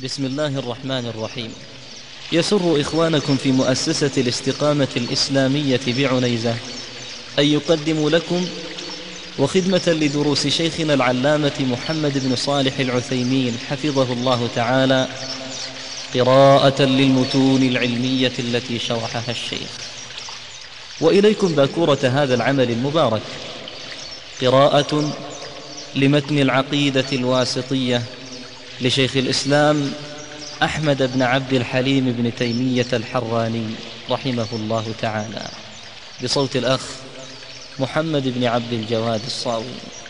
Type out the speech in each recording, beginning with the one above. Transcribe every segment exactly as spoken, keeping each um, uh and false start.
بسم الله الرحمن الرحيم. يسر إخوانكم في مؤسسة الاستقامة الإسلامية بعنيزة أن يقدموا لكم وخدمة لدروس شيخنا العلامة محمد بن صالح العثيمين حفظه الله تعالى قراءة للمتون العلمية التي شرحها الشيخ. وإليكم باكورة هذا العمل المبارك، قراءة لمتن العقيدة الواسطية لشيخ الإسلام أحمد بن عبد الحليم بن تيمية الحراني رحمه الله تعالى، بصوت الأخ محمد بن عبد الجواد الصاوي.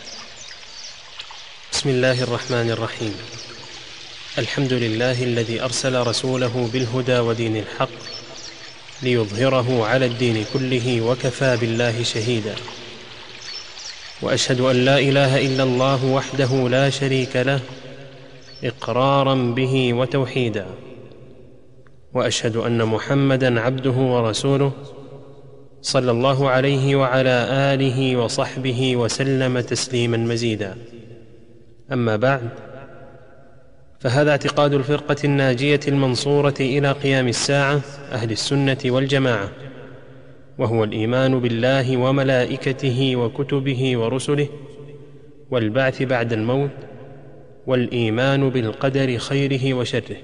بسم الله الرحمن الرحيم. الحمد لله الذي أرسل رسوله بالهدى ودين الحق ليظهره على الدين كله وكفى بالله شهيدا، وأشهد أن لا إله إلا الله وحده لا شريك له إقرارا به وتوحيدا، وأشهد أن محمدا عبده ورسوله صلى الله عليه وعلى آله وصحبه وسلم تسليما مزيدا. أما بعد، فهذا اعتقاد الفرقة الناجية المنصورة إلى قيام الساعة أهل السنة والجماعة، وهو الإيمان بالله وملائكته وكتبه ورسله والبعث بعد الموت، والإيمان بالقدر خيره وشره.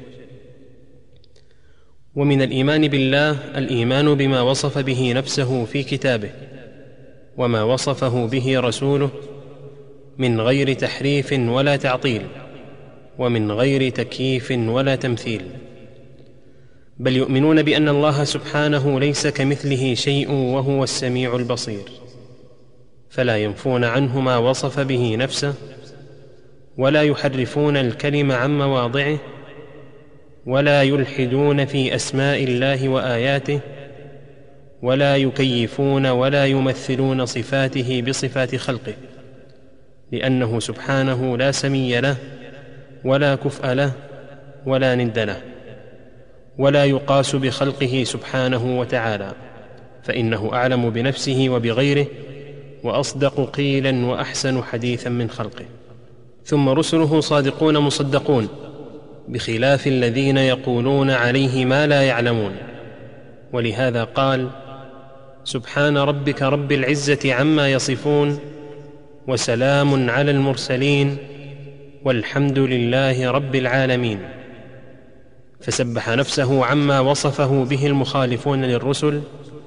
ومن الإيمان بالله الإيمان بما وصف به نفسه في كتابه وما وصفه به رسوله من غير تحريف ولا تعطيل، ومن غير تكييف ولا تمثيل، بل يؤمنون بأن الله سبحانه ليس كمثله شيء وهو السميع البصير، فلا ينفون عنه ما وصف به نفسه، ولا يحرفون الكلم عن مواضعه، ولا يلحدون في أسماء الله وآياته، ولا يكيفون ولا يمثلون صفاته بصفات خلقه، لأنه سبحانه لا سمي له ولا كفء له ولا ند له، ولا يقاس بخلقه سبحانه وتعالى، فإنه أعلم بنفسه وبغيره وأصدق قيلا وأحسن حديثا من خلقه. ثم رسله صادقون مصدقون، بخلاف الذين يقولون عليه ما لا يعلمون، ولهذا قال: سبحان ربك رب العزة عما يصفون، وسلام على المرسلين، والحمد لله رب العالمين. فسبح نفسه عما وصفه به المخالفون للرسل،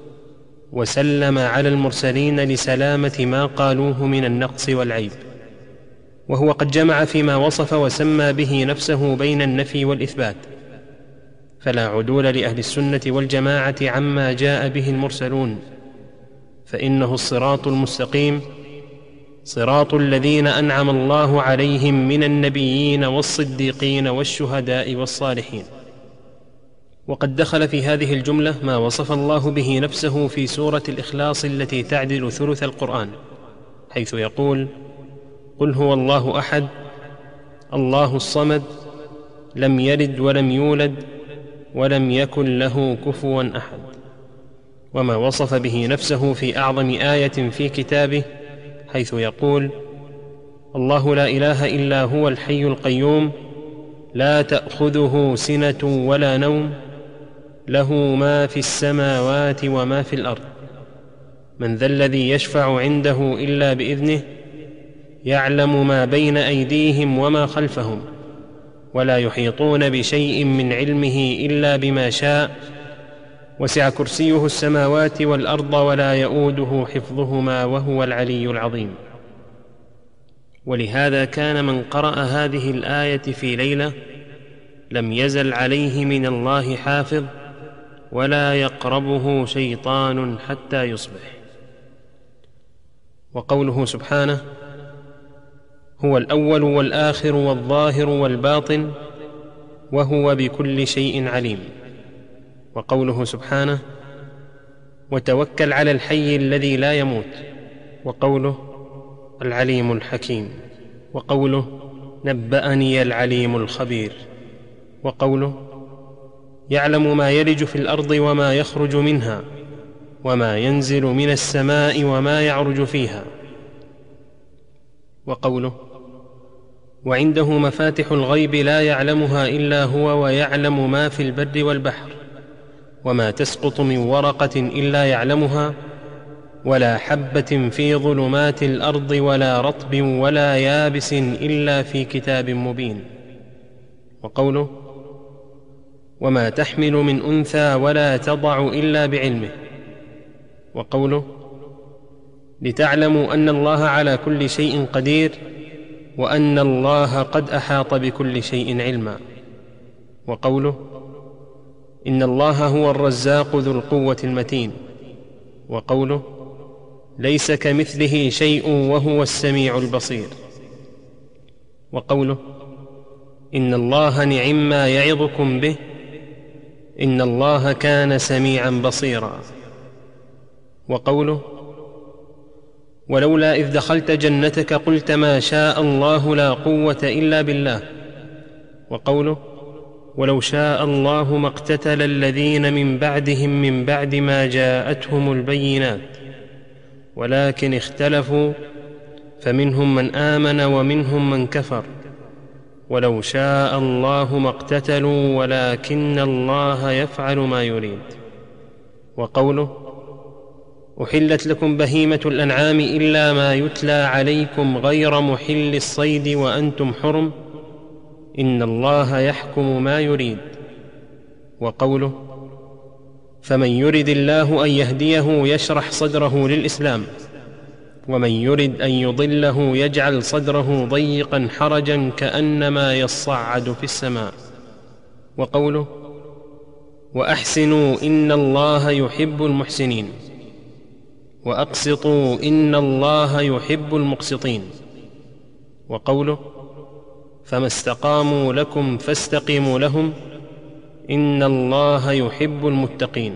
وسلم على المرسلين لسلامة ما قالوه من النقص والعيب، وهو قد جمع فيما وصف وسمى به نفسه بين النفي والإثبات، فلا عدول لأهل السنة والجماعة عما جاء به المرسلون، فإنه الصراط المستقيم، صراط الذين أنعم الله عليهم من النبيين والصديقين والشهداء والصالحين. وقد دخل في هذه الجملة ما وصف الله به نفسه في سورة الإخلاص التي تعدل ثلث القرآن، حيث يقول: قل هو الله أحد الله الصمد لم يلد ولم يولد ولم يكن له كفوا أحد. وما وصف به نفسه في أعظم آية في كتابه، حيث يقول: الله لا إله إلا هو الحي القيوم لا تأخذه سنة ولا نوم له ما في السماوات وما في الأرض من ذا الذي يشفع عنده إلا بإذنه يعلم ما بين أيديهم وما خلفهم ولا يحيطون بشيء من علمه إلا بما شاء وسع كرسيه السماوات والأرض ولا يؤوده حفظهما وهو العلي العظيم. ولهذا كان من قرأ هذه الآية في ليلة لم يزل عليه من الله حافظ ولا يقربه شيطان حتى يصبح. وقوله سبحانه: هو الأول والآخر والظاهر والباطن وهو بكل شيء عليم. وقوله سبحانه: وتوكل على الحي الذي لا يموت. وقوله: العليم الحكيم. وقوله: نبأني العليم الخبير. وقوله: يعلم ما يلج في الأرض وما يخرج منها وما ينزل من السماء وما يعرج فيها. وقوله: وعنده مفاتح الغيب لا يعلمها إلا هو، ويعلم ما في البر والبحر، وما تسقط من ورقة إلا يعلمها، ولا حبة في ظلمات الأرض ولا رطب ولا يابس إلا في كتاب مبين. وقوله: وما تحمل من أنثى ولا تضع إلا بعلمه. وقوله: لتعلموا أن الله على كل شيء قدير، وأن الله قد أحاط بكل شيء علما. وقوله: إن الله هو الرزاق ذو القوة المتين. وقوله: ليس كمثله شيء وهو السميع البصير. وقوله: إن الله نعم ما يعظكم به، إن الله كان سميعا بصيرا. وقوله: ولولا إذ دخلت جنتك قلت ما شاء الله لا قوة إلا بالله. وقوله: ولو شاء الله ما اقتتل الذين من بعدهم من بعد ما جاءتهم البينات ولكن اختلفوا فمنهم من آمن ومنهم من كفر ولو شاء الله ما اقتتلوا ولكن الله يفعل ما يريد. وقوله: أحلت لكم بهيمة الأنعام إلا ما يتلى عليكم غير محل الصيد وأنتم حرم، إن الله يحكم ما يريد. وقوله: فمن يرد الله أن يهديه يشرح صدره للإسلام، ومن يرد أن يضله يجعل صدره ضيقا حرجا كأنما يصعد في السماء. وقوله: وأحسنوا إن الله يحب المحسنين، وأقسطوا إن الله يحب المقسطين. وقوله: فما استقاموا لكم فاستقيموا لهم، إن الله يحب المتقين.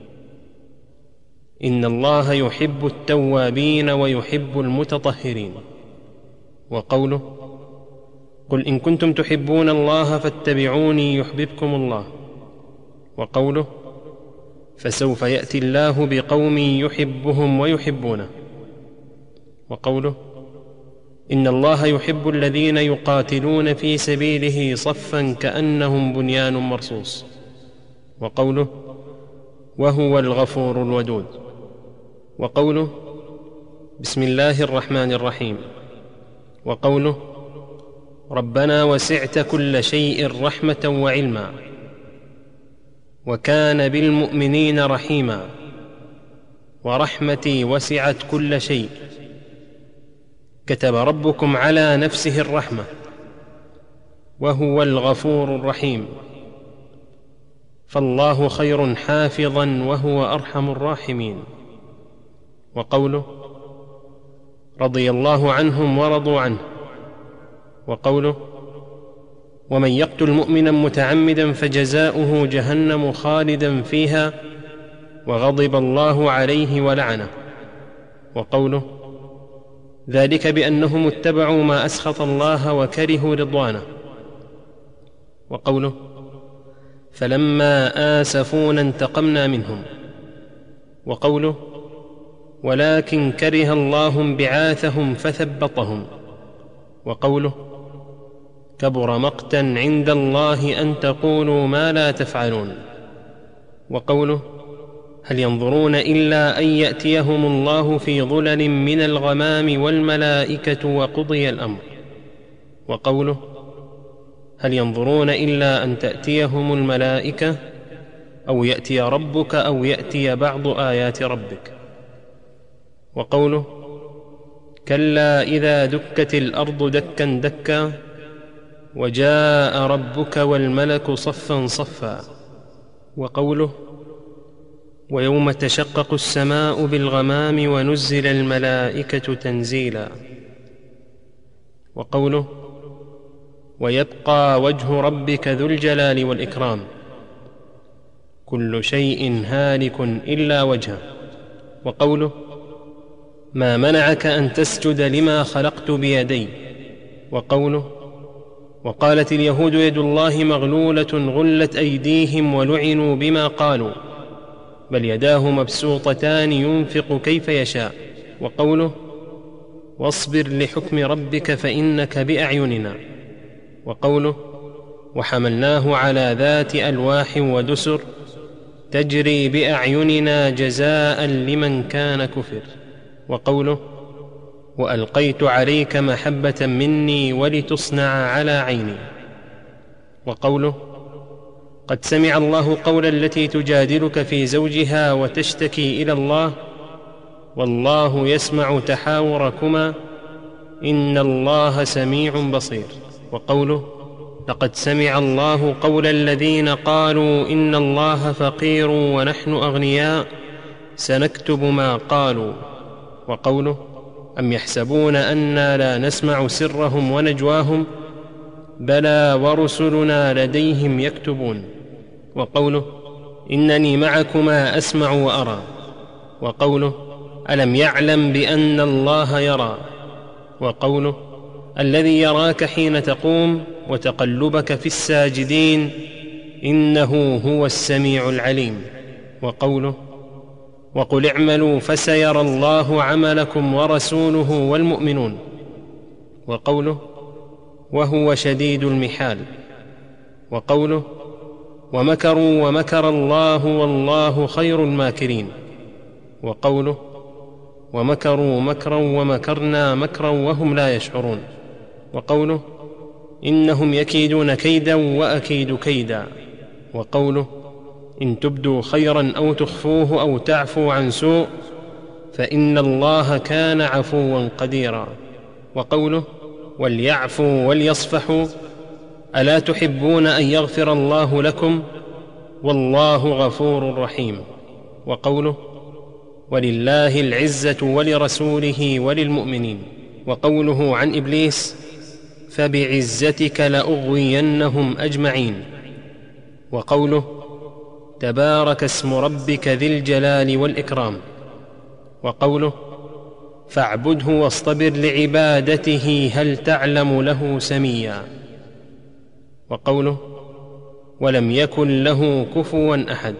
إن الله يحب التوابين ويحب المتطهرين. وقوله: قل إن كنتم تحبون الله فاتبعوني يحببكم الله. وقوله: فسوف يأتي الله بقوم يحبهم ويحبونه. وقوله: إن الله يحب الذين يقاتلون في سبيله صفا كأنهم بنيان مرصوص. وقوله: وهو الغفور الودود. وقوله: بسم الله الرحمن الرحيم. وقوله: ربنا وسعت كل شيء رحمة وعلما، وكان بالمؤمنين رحيما، ورحمتي وسعت كل شيء، كتب ربكم على نفسه الرحمة، وهو الغفور الرحيم، فالله خير حافظا وهو أرحم الراحمين. وقوله: رضي الله عنهم ورضوا عنه. وقوله: ومن يقتل مؤمنا متعمدا فجزاؤه جهنم خالدا فيها وغضب الله عليه ولعنه. وقوله: ذلك بأنهم اتبعوا ما أسخط الله وكرهوا رضوانه. وقوله: فلما آسفونا انتقمنا منهم. وقوله: ولكن كره الله انبعاثهم فثبطهم. وقوله: كبر مقتا عند الله أن تقولوا ما لا تفعلون. وقوله: هل ينظرون إلا أن يأتيهم الله في ظلل من الغمام والملائكة وقضي الأمر. وقوله: هل ينظرون إلا أن تأتيهم الملائكة أو يأتي ربك أو يأتي بعض آيات ربك. وقوله: كلا إذا دكت الأرض دكا دكا وجاء ربك والملك صفا صفا. وقوله: ويوم تشقق السماء بالغمام ونزل الملائكة تنزيلا. وقوله: ويبقى وجه ربك ذو الجلال والإكرام، كل شيء هالك إلا وجهه. وقوله: ما منعك أن تسجد لما خلقت بيدي. وقوله: وقالت اليهود يد الله مغلولة غلت أيديهم ولعنوا بما قالوا بل يداه مبسوطتان ينفق كيف يشاء. وقوله: واصبر لحكم ربك فإنك بأعيننا. وقوله وحملناه على ذات ألواح ودسر تجري بأعيننا جزاء لمن كان كفر. وقوله وألقيت عليك محبة مني ولتصنع على عيني. وقوله قد سمع الله قول التي تجادلك في زوجها وتشتكي إلى الله والله يسمع تحاوركما إن الله سميع بصير. وقوله لقد سمع الله قول الذين قالوا إن الله فقير ونحن أغنياء سنكتب ما قالوا. وقوله أم يحسبون أنا لا نسمع سرهم ونجواهم بلى ورسلنا لديهم يكتبون. وقوله إنني معكما أسمع وأرى. وقوله ألم يعلم بأن الله يرى. وقوله الذي يراك حين تقوم وتقلبك في الساجدين إنه هو السميع العليم. وقوله وقل اعملوا فسيرى الله عملكم ورسوله والمؤمنون. وقوله وهو شديد المحال. وقوله ومكروا ومكر الله والله خير الماكرين. وقوله ومكروا مكرا ومكرنا مكرا وهم لا يشعرون. وقوله إنهم يكيدون كيدا وأكيد كيدا. وقوله إن تبدوا خيرا أو تخفوه أو تعفوا عن سوء فإن الله كان عفوا قديرا. وقوله وليعفوا وليصفحوا ألا تحبون أن يغفر الله لكم والله غفور رحيم. وقوله ولله العزة ولرسوله وللمؤمنين. وقوله عن إبليس فبعزتك لأغوينهم أجمعين. وقوله تبارك اسم ربك ذي الجلال والإكرام. وقوله فاعبده واصطبر لعبادته هل تعلم له سميا. وقوله ولم يكن له كفوا أحد.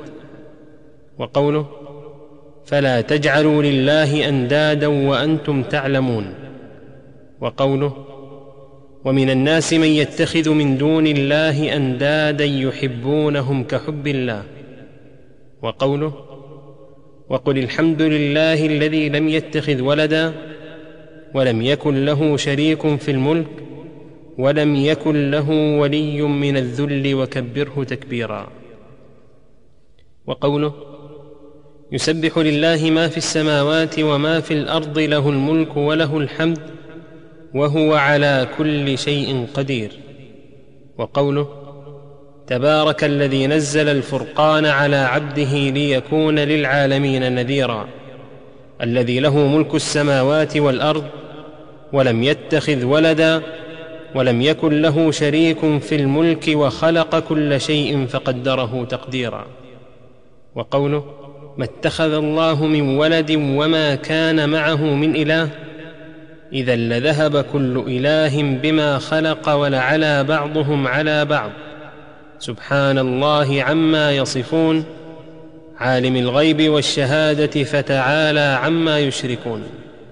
وقوله فلا تجعلوا لله أندادا وأنتم تعلمون. وقوله ومن الناس من يتخذ من دون الله أندادا يحبونهم كحب الله. وقوله وقل الحمد لله الذي لم يتخذ ولدا ولم يكن له شريك في الملك ولم يكن له ولي من الذل وكبره تكبيرا. وقوله يسبح لله ما في السماوات وما في الأرض له الملك وله الحمد وهو على كل شيء قدير. وقوله تبارك الذي نزل الفرقان على عبده ليكون للعالمين نذيرا الذي له ملك السماوات والأرض ولم يتخذ ولدا ولم يكن له شريك في الملك وخلق كل شيء فقدره تقديرا. وقوله ما اتخذ الله من ولد وما كان معه من إله إذا لذهب كل إله بما خلق ولعلى بعضهم على بعض سبحان الله عما يصفون عالم الغيب والشهادة فتعالى عما يشركون.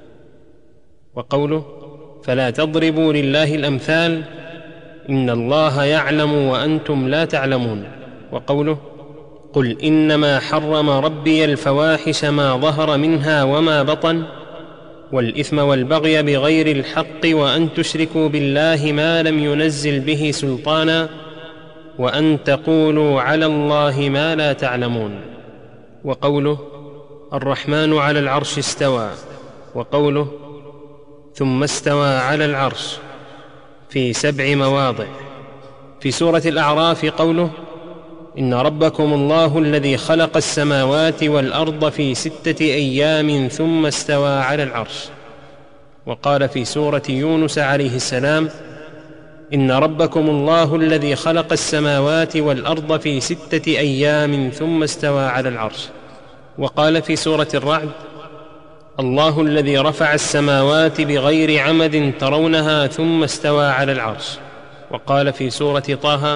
وقوله فلا تضربوا لله الأمثال إن الله يعلم وأنتم لا تعلمون. وقوله قل إنما حرم ربي الفواحش ما ظهر منها وما بطن والإثم والبغي بغير الحق وأن تشركوا بالله ما لم ينزل به سلطانا وأن تقولوا على الله ما لا تعلمون. وقوله الرحمن على العرش استوى. وقوله ثم استوى على العرش في سبع مواضع. في سورة الأعراف قوله إن ربكم الله الذي خلق السماوات والأرض في ستة أيام ثم استوى على العرش. وقال في سورة يونس عليه السلام إن ربكم الله الذي خلق السماوات والأرض في ستة أيام ثم استوى على العرش. وقال في سورة الرعد الله الذي رفع السماوات بغير عمد ترونها ثم استوى على العرش. وقال في سورة طه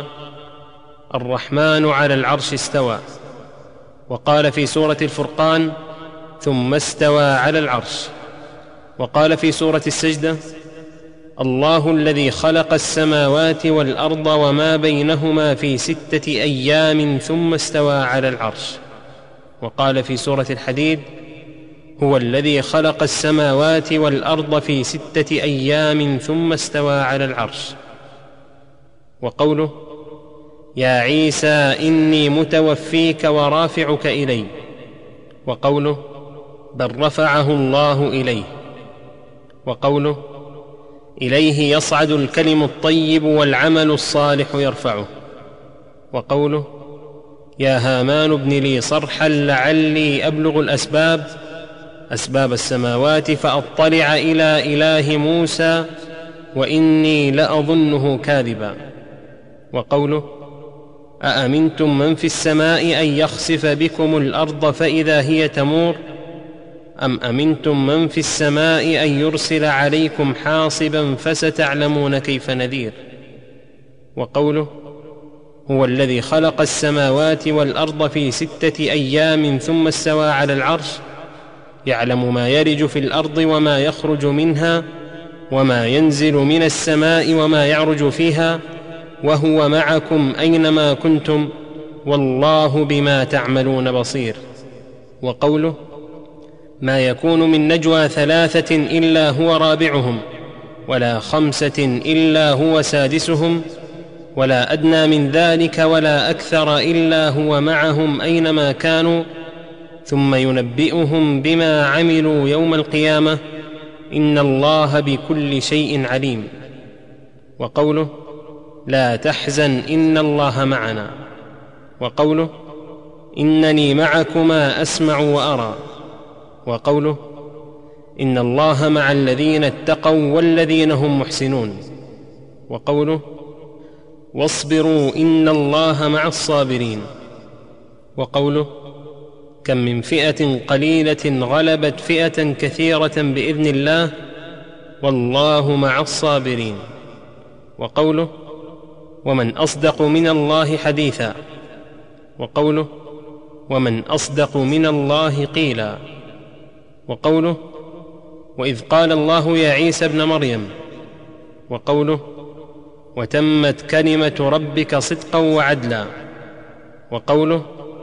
الرحمن على العرش استوى. وقال في سورة الفرقان ثم استوى على العرش. وقال في سورة السجدة الله الذي خلق السماوات والأرض وما بينهما في ستة أيام ثم استوى على العرش. وقال في سورة الحديد: هو الذي خلق السماوات والأرض في ستة أيام ثم استوى على العرش. وقوله: يا عيسى إني متوفيك ورافعك إلي. وقوله: بل رفعه الله إليه. وقوله: إليه يصعد الكلم الطيب والعمل الصالح يرفعه. وقوله: يا هامان ابن لي صرحا لعلي أبلغ الأسباب أسباب السماوات فأطلع إلى إله موسى وإني لأظنه كاذبا. وقوله: أأمنتم من في السماء أن يخسف بكم الأرض فإذا هي تمور أم أمنتم من في السماء أن يرسل عليكم حاصبا فستعلمون كيف نذير. وقوله: هو الذي خلق السماوات والأرض في ستة أيام ثم استوى على العرش يعلم ما يرج في الأرض وما يخرج منها وما ينزل من السماء وما يعرج فيها وهو معكم أينما كنتم والله بما تعملون بصير. وقوله: ما يكون من نجوى ثلاثة إلا هو رابعهم ولا خمسة إلا هو سادسهم ولا أدنى من ذلك ولا أكثر إلا هو معهم أينما كانوا ثم ينبئهم بما عملوا يوم القيامة إن الله بكل شيء عليم. وقوله: لا تحزن إن الله معنا. وقوله: إنني معكما أسمع وأرى. وقوله: إن الله مع الذين اتقوا والذين هم محسنون. وقوله: واصبروا إن الله مع الصابرين. وقوله: كم من فئة قليلة غلبت فئة كثيرة بإذن الله والله مع الصابرين. وقوله: ومن أصدق من الله حديثا. وقوله: ومن أصدق من الله قيلا. وقوله: وإذ قال الله يا عيسى ابن مريم. وقوله: وتمت كلمة ربك صدقا وعدلا. وقوله: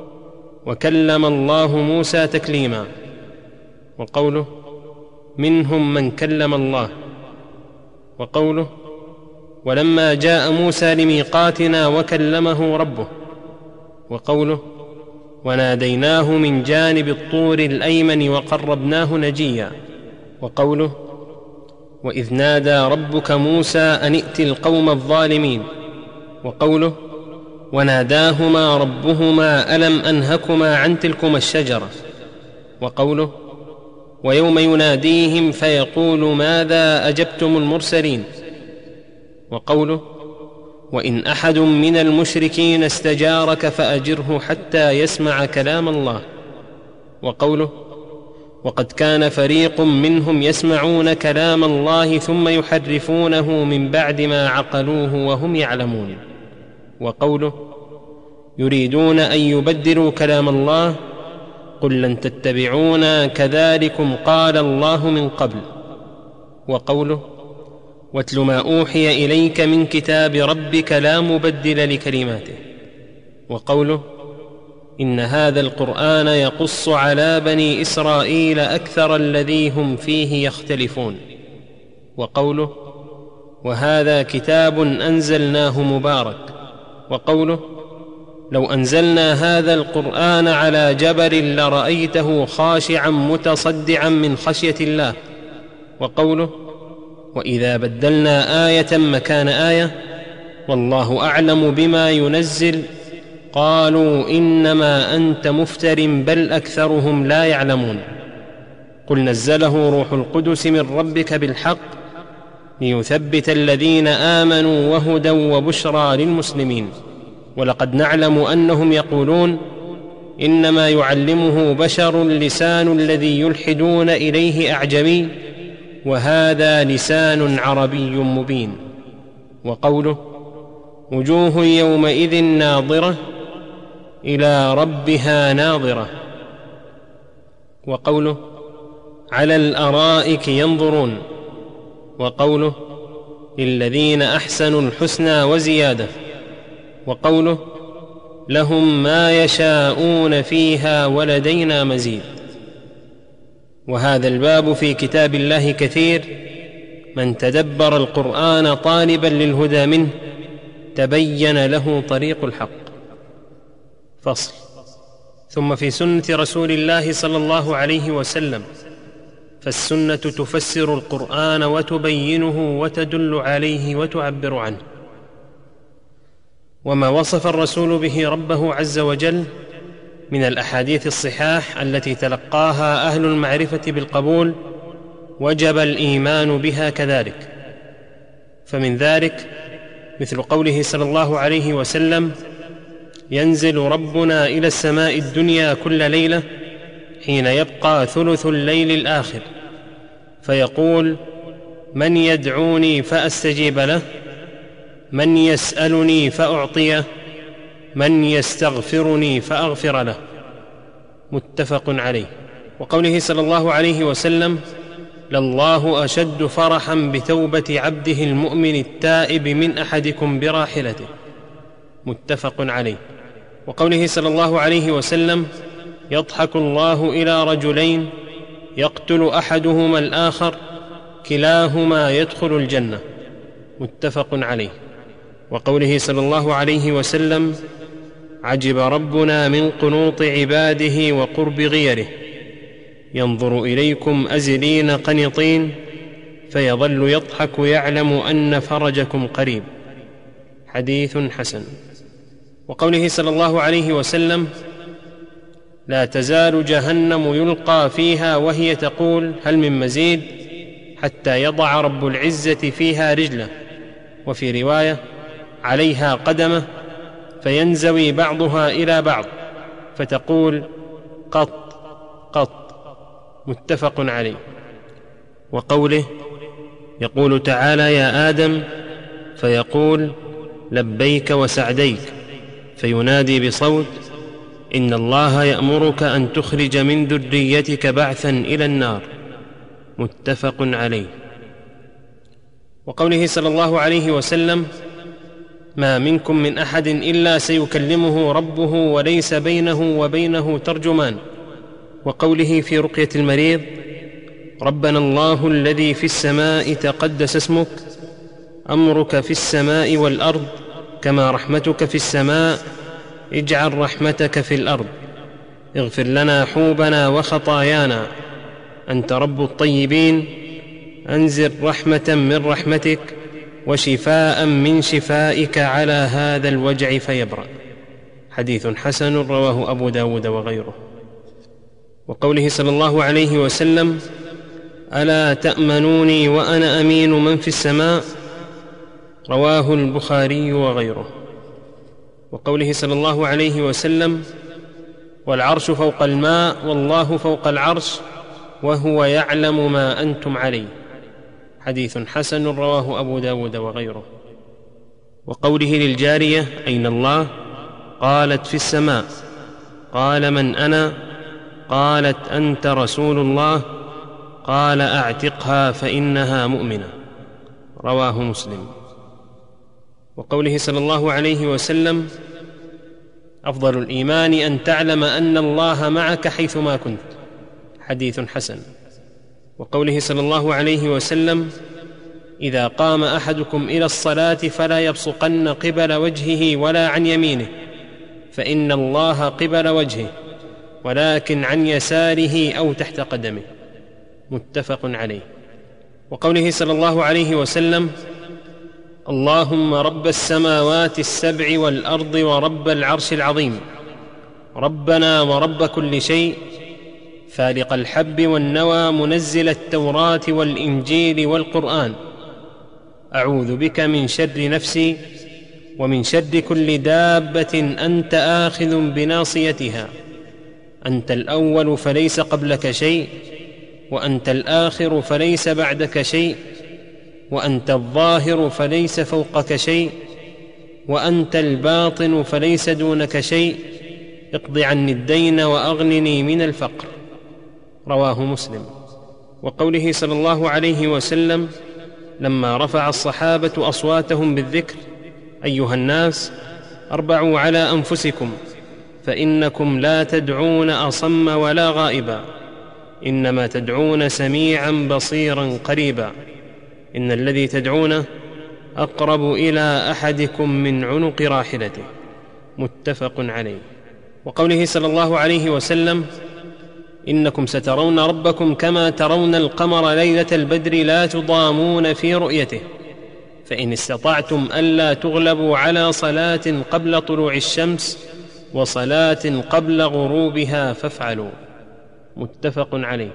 وكلم الله موسى تكليما. وقوله: منهم من كلم الله. وقوله: ولما جاء موسى لميقاتنا وكلمه ربه. وقوله: وناديناه من جانب الطور الأيمن وقربناه نجيا. وقوله: وإذ نادى ربك موسى أن ائت القوم الظالمين. وقوله: وناداهما ربهما ألم أنهكما عن تلكما الشجرة. وقوله: ويوم يناديهم فيقول ماذا أجبتم المرسلين. وقوله: وإن أحد من المشركين استجارك فأجره حتى يسمع كلام الله. وقوله: وقد كان فريق منهم يسمعون كلام الله ثم يحرفونه من بعد ما عقلوه وهم يعلمون. وقوله: يريدون أن يبدلوا كلام الله قل لن تتبعونا كذلكم قال الله من قبل. وقوله: واتل ما أوحي إليك من كتاب ربك لا مبدل لكلماته. وقوله: إن هذا القرآن يقص على بني إسرائيل أكثر الذي هم فيه يختلفون. وقوله: وهذا كتاب أنزلناه مبارك. وقوله: لو أنزلنا هذا القرآن على جبل لرأيته خاشعا متصدعا من خشية الله. وقوله: وإذا بدلنا آية مكان آية والله أعلم بما ينزل قالوا إنما أنت مفتر بل أكثرهم لا يعلمون. قل نزله روح القدس من ربك بالحق ليثبت الذين آمنوا وهدى وبشرى للمسلمين. ولقد نعلم أنهم يقولون إنما يعلمه بشر لسان الذي يلحدون إليه أعجمي وهذا لسان عربي مبين. وقوله: وجوه يومئذ ناظرة إلى ربها ناظرة. وقوله: على الأرائك ينظرون. وقوله: للذين أحسنوا الحسنى وزيادة. وقوله لهم ما يشاءون فيها ولدينا مزيد. وهذا الباب في كتاب الله كثير، من تدبر القرآن طالبا للهدى منه تبين له طريق الحق. فصل. ثم في سنة رسول الله صلى الله عليه وسلم، فالسنة تفسر القرآن وتبينه وتدل عليه وتعبر عنه. وما وصف الرسول به ربه عز وجل من الأحاديث الصحاح التي تلقاها أهل المعرفة بالقبول وجب الإيمان بها كذلك. فمن ذلك مثل قوله صلى الله عليه وسلم: ينزل ربنا إلى السماء الدنيا كل ليلة حين يبقى ثلث الليل الآخر، فيقول: من يدعوني فأستجيب له، من يسألني فأعطيه، من يستغفرني فأغفر له. متفق عليه. وقوله صلى الله عليه وسلم: لله أشد فرحا بتوبة عبده المؤمن التائب من أحدكم براحلته. متفق عليه. وقوله صلى الله عليه وسلم: يضحك الله إلى رجلين يقتل أحدهما الآخر كلاهما يدخل الجنة. متفق عليه. وقوله صلى الله عليه وسلم: عجب ربنا من قنوط عباده وقرب غيره، ينظر إليكم أزلين قنطين فيظل يضحك يعلم أن فرجكم قريب. حديث حسن. وقوله صلى الله عليه وسلم: لا تزال جهنم يلقى فيها وهي تقول هل من مزيد، حتى يضع رب العزة فيها رجله، وفي رواية عليها قدمه، فينزوي بعضها إلى بعض فتقول قط قط. متفق عليه. وقوله يقول تعالى: يا آدم، فيقول لبيك وسعديك، فينادي بصوت: إن الله يأمرك أن تخرج من ذريتك بعثا إلى النار. متفق عليه. وقوله صلى الله عليه وسلم: ما منكم من أحد إلا سيكلمه ربه وليس بينه وبينه ترجمان. وقوله في رقية المريض: ربنا الله الذي في السماء تقدس اسمك، أمرك في السماء والأرض كما رحمتك في السماء، اجعل رحمتك في الأرض، اغفر لنا حوبنا وخطايانا، أنت رب الطيبين، أنزل رحمة من رحمتك وشفاء من شفائك على هذا الوجع فيبرأ. حديث حسن رواه أبو داود وغيره. وقوله صلى الله عليه وسلم: ألا تأمنوني وأنا أمين من في السماء، رواه البخاري وغيره. وقوله صلى الله عليه وسلم: والعرش فوق الماء والله فوق العرش وهو يعلم ما أنتم عليه. حديث حسن رواه أبو داود وغيره. وقوله للجارية: أين الله؟ قالت: في السماء. قال: من أنا؟ قالت: أنت رسول الله. قال: أعتقها فإنها مؤمنة. رواه مسلم. وقوله صلى الله عليه وسلم: أفضل الإيمان أن تعلم أن الله معك حيثما كنت. حديث حسن. وقوله صلى الله عليه وسلم: إذا قام أحدكم إلى الصلاة فلا يبصقن قبل وجهه ولا عن يمينه، فإن الله قبل وجهه، ولكن عن يساره أو تحت قدمه. متفق عليه. وقوله صلى الله عليه وسلم: اللهم رب السماوات السبع والأرض ورب العرش العظيم، ربنا ورب كل شيء، فالق الحب والنوى، منزل التوراة والإنجيل والقرآن، أعوذ بك من شر نفسي ومن شر كل دابة أنت آخذ بناصيتها، أنت الأول فليس قبلك شيء، وأنت الآخر فليس بعدك شيء، وأنت الظاهر فليس فوقك شيء، وأنت الباطن فليس دونك شيء، اقض عني الدين وأغنني من الفقر. رواه مسلم. وقوله صلى الله عليه وسلم: لما رفع الصحابة أصواتهم بالذكر: أيها الناس، اربعوا على أنفسكم، فإنكم لا تدعون أصم ولا غائبا، إنما تدعون سميعا بصيرا قريبا، إن الذي تدعونه أقرب إلى أحدكم من عنق راحلته. متفق عليه. وقوله صلى الله عليه وسلم: إنكم سترون ربكم كما ترون القمر ليلة البدر لا تضامون في رؤيته، فإن استطعتم ألا تغلبوا على صلاة قبل طلوع الشمس وصلاة قبل غروبها فافعلوا. متفق عليه.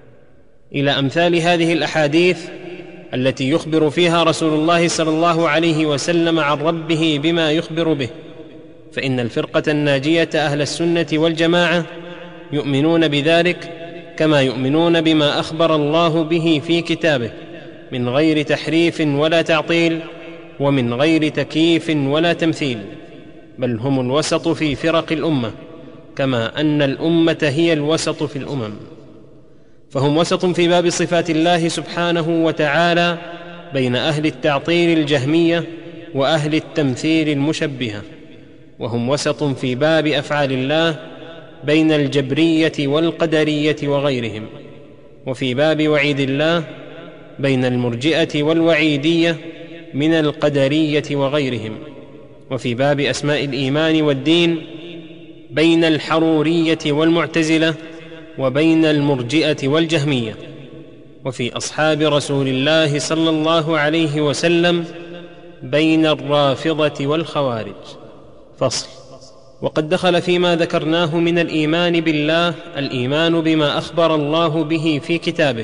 إلى أمثال هذه الأحاديث التي يخبر فيها رسول الله صلى الله عليه وسلم عن ربه بما يخبر به، فإن الفرقة الناجية أهل السنة والجماعة يؤمنون بذلك كما يؤمنون بما أخبر الله به في كتابه من غير تحريف ولا تعطيل، ومن غير تكييف ولا تمثيل، بل هم الوسط في فرق الأمة، كما أن الأمة هي الوسط في الأمم. فهم وسط في باب صفات الله سبحانه وتعالى بين أهل التعطيل الجهمية وأهل التمثيل المشبهة، وهم وسط في باب أفعال الله بين الجبرية والقدرية وغيرهم، وفي باب وعيد الله بين المرجئة والوعيدية من القدرية وغيرهم، وفي باب أسماء الإيمان والدين بين الحرورية والمعتزلة وبين المرجئة والجهمية، وفي أصحاب رسول الله صلى الله عليه وسلم بين الرافضة والخوارج. فصل. وقد دخل فيما ذكرناه من الإيمان بالله الإيمان بما أخبر الله به في كتابه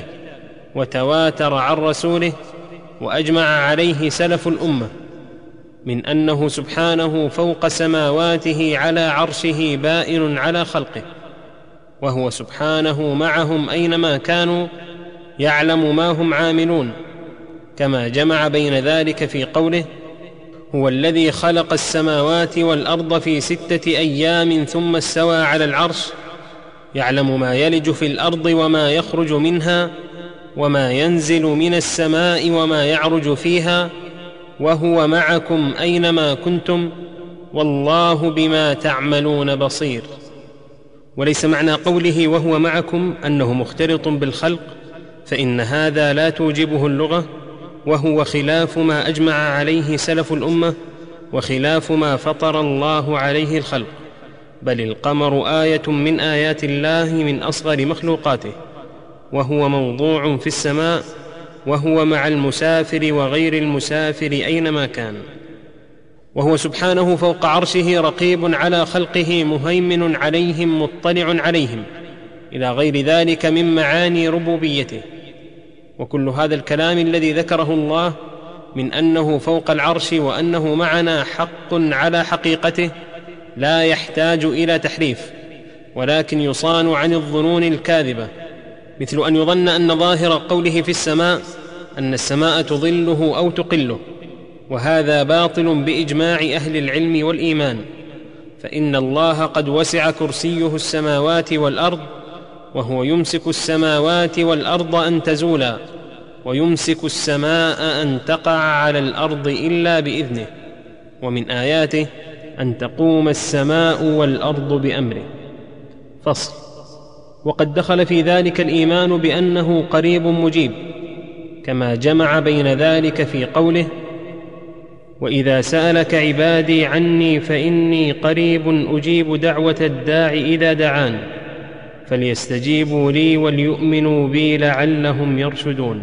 وتواتر عن رسوله وأجمع عليه سلف الأمة من أنه سبحانه فوق سماواته على عرشه بائن على خلقه، وهو سبحانه معهم أينما كانوا يعلم ما هم عاملون، كما جمع بين ذلك في قوله: هو الذي خلق السماوات والأرض في ستة أيام ثم استوى على العرش، يعلم ما يلج في الأرض وما يخرج منها وما ينزل من السماء وما يعرج فيها، وهو معكم أينما كنتم والله بما تعملون بصير. وليس معنى قوله وهو معكم أنه مختلط بالخلق، فإن هذا لا توجبه اللغة، وهو خلاف ما أجمع عليه سلف الأمة وخلاف ما فطر الله عليه الخلق، بل القمر آية من آيات الله من أصغر مخلوقاته، وهو موضوع في السماء، وهو مع المسافر وغير المسافر أينما كان، وهو سبحانه فوق عرشه رقيب على خلقه مهيمن عليهم مطلع عليهم، إلى غير ذلك من معاني ربوبيته. وكل هذا الكلام الذي ذكره الله من أنه فوق العرش وأنه معنا حق على حقيقته لا يحتاج إلى تحريف، ولكن يصان عن الظنون الكاذبة، مثل أن يظن أن ظاهر قوله في السماء أن السماء تظله أو تقله، وهذا باطل بإجماع أهل العلم والإيمان، فإن الله قد وسع كرسيه السماوات والأرض، وهو يمسك السماوات والأرض أن تزولا، ويمسك السماء أن تقع على الأرض إلا بإذنه، ومن آياته أن تقوم السماء والأرض بأمره. فصل. وقد دخل في ذلك الإيمان بأنه قريب مجيب، كما جمع بين ذلك في قوله: وإذا سألك عبادي عني فإني قريب أجيب دعوة الداع إذا دعان فليستجيبوا لي وليؤمنوا بي لعلهم يرشدون.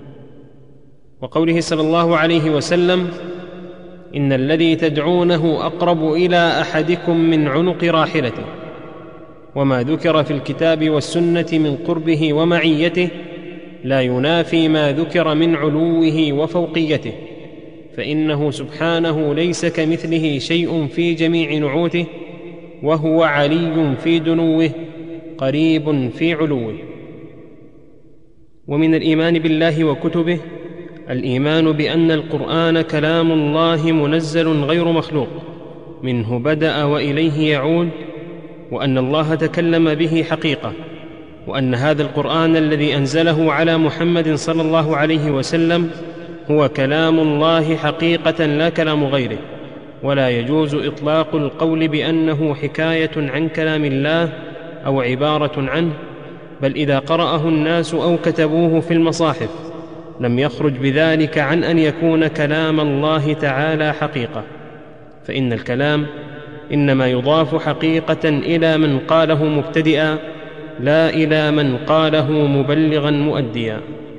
وقوله صلى الله عليه وسلم: إن الذي تدعونه أقرب إلى أحدكم من عنق راحلته، وما ذكر في الكتاب والسنة من قربه ومعيته لا ينافي ما ذكر من علوه وفوقيته، فإنه سبحانه ليس كمثله شيء في جميع نعوته، وهو علي في دنوه قريب في علوه. ومن الإيمان بالله وكتبه الإيمان بأن القرآن كلام الله منزل غير مخلوق، منه بدأ وإليه يعود، وأن الله تكلم به حقيقة، وأن هذا القرآن الذي أنزله على محمد صلى الله عليه وسلم هو كلام الله حقيقة لا كلام غيره، ولا يجوز إطلاق القول بأنه حكاية عن كلام الله أو عبارة عنه، بل إذا قرأه الناس أو كتبوه في المصاحف لم يخرج بذلك عن أن يكون كلام الله تعالى حقيقة، فإن الكلام إنما يضاف حقيقة إلى من قاله مبتدئا، لا إلى من قاله مبلغا مؤديا.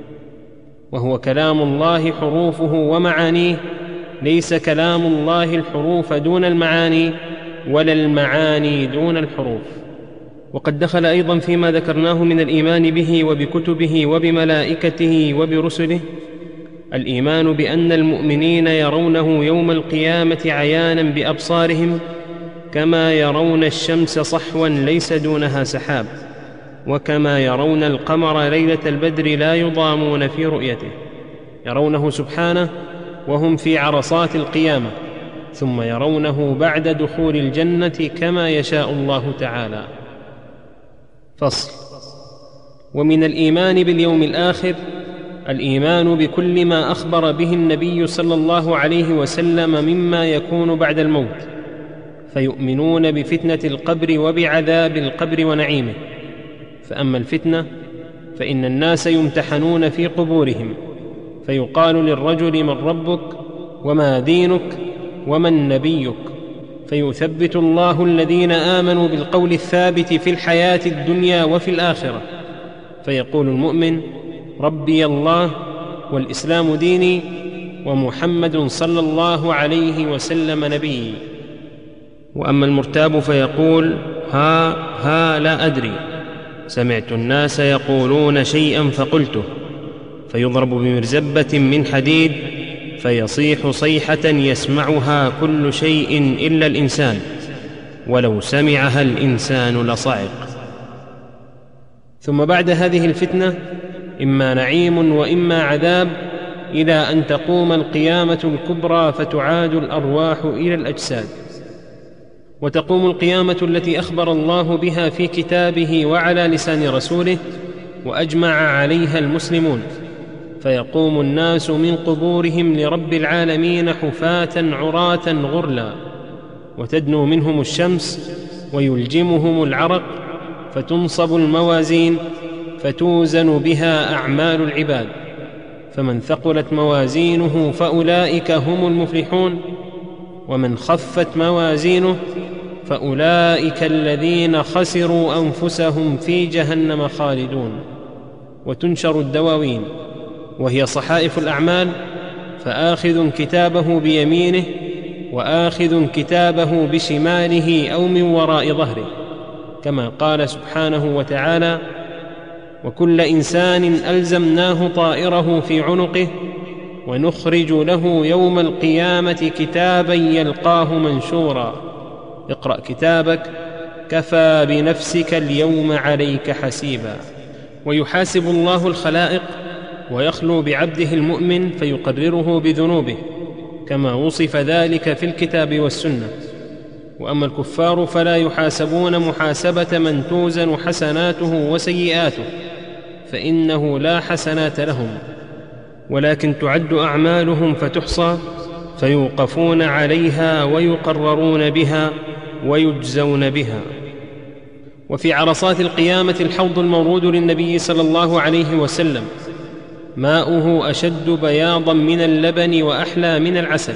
وهو كلام الله حروفه ومعانيه، ليس كلام الله الحروف دون المعاني، ولا المعاني دون الحروف. وقد دخل أيضا فيما ذكرناه من الإيمان به وبكتبه وبملائكته وبرسله الإيمان بأن المؤمنين يرونه يوم القيامة عيانا بأبصارهم، كما يرون الشمس صحوا ليس دونها سحاب، وكما يرون القمر ليلة البدر لا يضامون في رؤيته، يرونه سبحانه وهم في عرصات القيامة، ثم يرونه بعد دخول الجنة كما يشاء الله تعالى. فصل. ومن الإيمان باليوم الآخر الإيمان بكل ما أخبر به النبي صلى الله عليه وسلم مما يكون بعد الموت، فيؤمنون بفتنة القبر وبعذاب القبر ونعيمه. فأما الفتنة فإن الناس يمتحنون في قبورهم، فيقال للرجل من ربك وما دينك ومن نبيك، فيثبت الله الذين آمنوا بالقول الثابت في الحياة الدنيا وفي الآخرة، فيقول المؤمن ربي الله والإسلام ديني ومحمد صلى الله عليه وسلم نبيي. وأما المرتاب فيقول ها ها لا أدري، سمعت الناس يقولون شيئا فقلته، فيضرب بمرزبة من حديد فيصيح صيحة يسمعها كل شيء إلا الإنسان، ولو سمعها الإنسان لصعق. ثم بعد هذه الفتنة إما نعيم وإما عذاب، إلى أن تقوم القيامة الكبرى فتعاد الأرواح إلى الأجساد. وتقوم القيامة التي أخبر الله بها في كتابه وعلى لسان رسوله وأجمع عليها المسلمون، فيقوم الناس من قبورهم لرب العالمين حفاة عراة غرلا، وتدنو منهم الشمس ويلجمهم العرق، فتنصب الموازين فتوزن بها أعمال العباد، فمن ثقلت موازينه فأولئك هم المفلحون، ومن خفت موازينه فأولئك الذين خسروا أنفسهم في جهنم خالدون. وتنشر الدواوين وهي صحائف الأعمال، فآخذ كتابه بيمينه وآخذ كتابه بشماله أو من وراء ظهره، كما قال سبحانه وتعالى وكل إنسان ألزمناه طائره في عنقه ونخرج له يوم القيامة كتابا يلقاه منشورا اقرأ كتابك كفى بنفسك اليوم عليك حسيبا. ويحاسب الله الخلائق ويخلو بعبده المؤمن فيقرره بذنوبه، كما وصف ذلك في الكتاب والسنة. وأما الكفار فلا يحاسبون محاسبة من توزن حسناته وسيئاته، فإنه لا حسنات لهم، ولكن تعد أعمالهم فتحصى، فيوقفون عليها ويقررون بها ويجزون بها. وفي عرصات القيامة الحوض المورود للنبي صلى الله عليه وسلم، ماؤه أشد بياضا من اللبن وأحلى من العسل،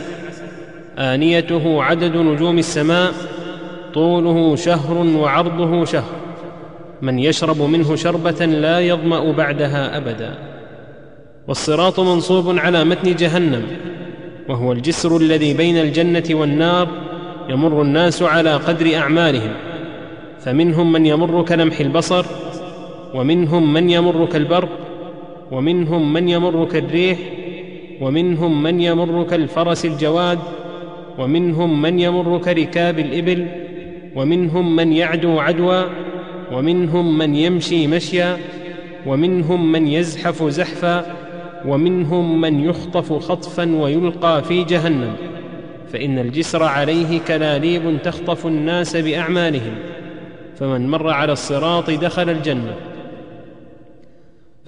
آنيته عدد نجوم السماء، طوله شهر وعرضه شهر، من يشرب منه شربة لا يظمأ بعدها أبدا. والصراط منصوب على متن جهنم، وهو الجسر الذي بين الجنة والنار، يمر الناس على قدر أعمالهم، فمنهم من يمر كلمح البصر، ومنهم من يمر كالبرق، ومنهم من يمر كالريح، ومنهم من يمر كالفرس الجواد، ومنهم من يمر كركاب الإبل، ومنهم من يعدو عدوا، ومنهم من يمشي مشيا، ومنهم من يزحف زحفا، ومنهم من يخطف خطفا ويلقى في جهنم، فإن الجسر عليه كلاليب تخطف الناس بأعمالهم، فمن مر على الصراط دخل الجنة.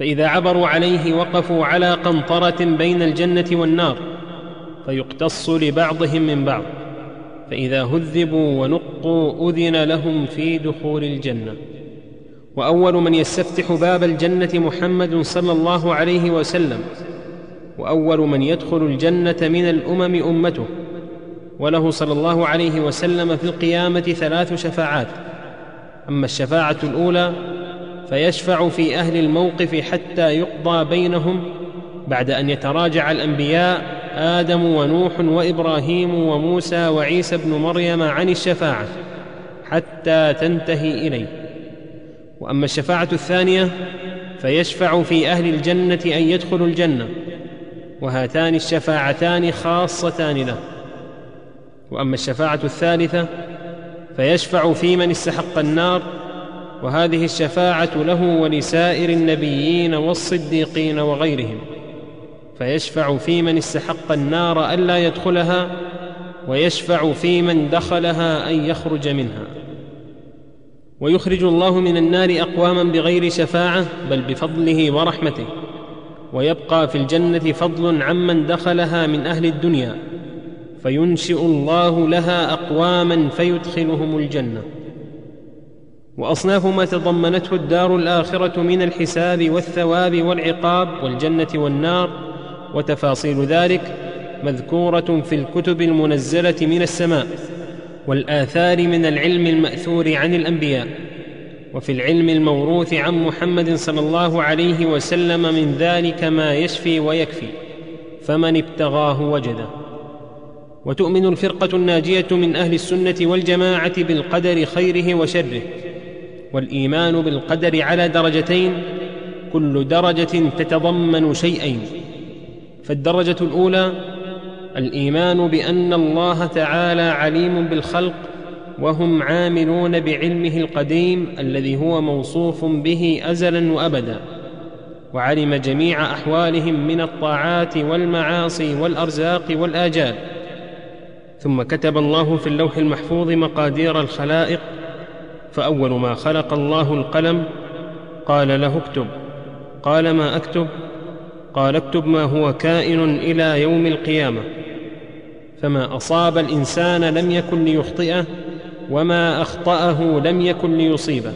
فإذا عبروا عليه وقفوا على قنطرة بين الجنة والنار فيقتص لبعضهم من بعض، فإذا هذبوا ونقوا أذن لهم في دخول الجنة. وأول من يستفتح باب الجنة محمد صلى الله عليه وسلم، وأول من يدخل الجنة من الأمم أمته، وله صلى الله عليه وسلم في القيامة ثلاث شفاعات. أما الشفاعة الأولى فيشفع في أهل الموقف حتى يقضى بينهم بعد أن يتراجع الأنبياء آدم ونوح وإبراهيم وموسى وعيسى بن مريم عن الشفاعة حتى تنتهي إليه. وأما الشفاعة الثانية فيشفع في أهل الجنة أن يدخلوا الجنة، وهاتان الشفاعتان خاصتان له. وأما الشفاعة الثالثة فيشفع في من استحق النار، وهذه الشفاعة له ولسائر النبيين والصديقين وغيرهم، فيشفع في من استحق النار ألا يدخلها، ويشفع في من دخلها أن يخرج منها. ويخرج الله من النار أقواما بغير شفاعة بل بفضله ورحمته، ويبقى في الجنة فضل عمن دخلها من أهل الدنيا، فينشئ الله لها أقواما فيدخلهم الجنة. وأصناف ما تضمنته الدار الآخرة من الحساب والثواب والعقاب والجنة والنار وتفاصيل ذلك مذكورة في الكتب المنزلة من السماء والآثار من العلم المأثور عن الأنبياء، وفي العلم الموروث عن محمد صلى الله عليه وسلم من ذلك ما يشفي ويكفي، فمن ابتغاه وجده. وتؤمن الفرقة الناجية من أهل السنة والجماعة بالقدر خيره وشره. والإيمان بالقدر على درجتين، كل درجة تتضمن شيئين. فالدرجة الأولى الإيمان بأن الله تعالى عليم بالخلق، وهم عاملون بعلمه القديم الذي هو موصوف به أزلا وأبدا، وعلم جميع أحوالهم من الطاعات والمعاصي والأرزاق والآجال. ثم كتب الله في اللوح المحفوظ مقادير الخلائق، فأول ما خلق الله القلم، قال له اكتب، قال ما أكتب؟ قال اكتب ما هو كائن إلى يوم القيامة. فما أصاب الإنسان لم يكن ليخطئه، وما أخطأه لم يكن ليصيبه.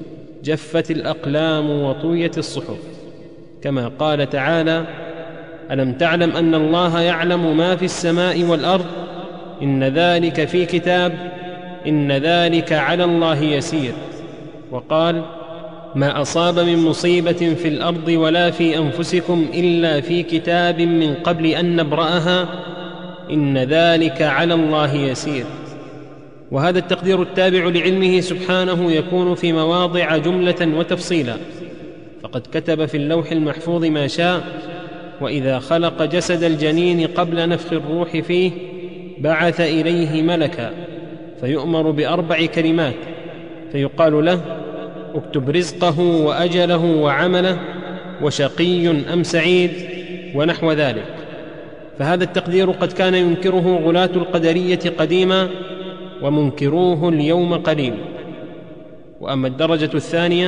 جفت الأقلام وطويت الصحف، كما قال تعالى: ألم تعلم أن الله يعلم ما في السماء والأرض، إن ذلك في كتاب، إن ذلك على الله يسير. وقال: ما أصاب من مصيبة في الأرض ولا في أنفسكم إلا في كتاب من قبل أن نبرأها، إن ذلك على الله يسير. وهذا التقدير التابع لعلمه سبحانه يكون في مواضع جملة وتفصيلا، فقد كتب في اللوح المحفوظ ما شاء. وإذا خلق جسد الجنين قبل نفخ الروح فيه بعث إليه ملكا، فيؤمر بأربع كلمات، فيقال له: اكتب رزقه وأجله وعمله وشقي أم سعيد، ونحو ذلك. فهذا التقدير قد كان ينكره غلاة القدرية قديما، ومنكروه اليوم قليل. وأما الدرجة الثانية